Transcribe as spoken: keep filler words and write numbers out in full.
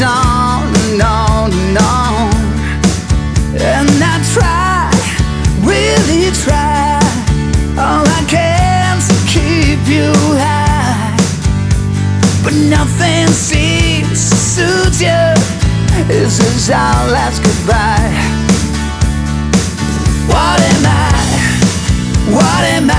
on and on and on. And I try, really try, all I can to keep you high, but nothing seems to suit you. This is our last goodbye. What am I? What am